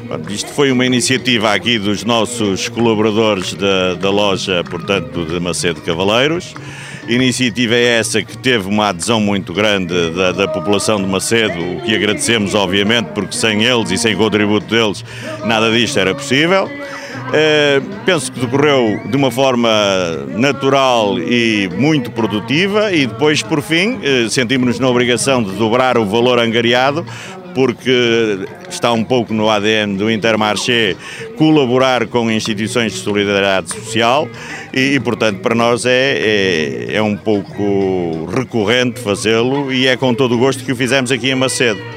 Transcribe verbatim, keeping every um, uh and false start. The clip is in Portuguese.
Isto foi uma iniciativa aqui dos nossos colaboradores da, da loja, portanto, de Macedo Cavaleiros. Iniciativa essa que teve uma adesão muito grande da, da população de Macedo, o que agradecemos, obviamente, porque sem eles e sem o contributo deles, nada disto era possível. Uh, penso que decorreu de uma forma natural e muito produtiva e depois, por fim, uh, sentimos-nos na obrigação de dobrar o valor angariado, porque está um pouco no A D N do Intermarché colaborar com instituições de solidariedade social e, e portanto, para nós é, é, é um pouco recorrente fazê-lo e é com todo o gosto que o fizemos aqui em Macedo.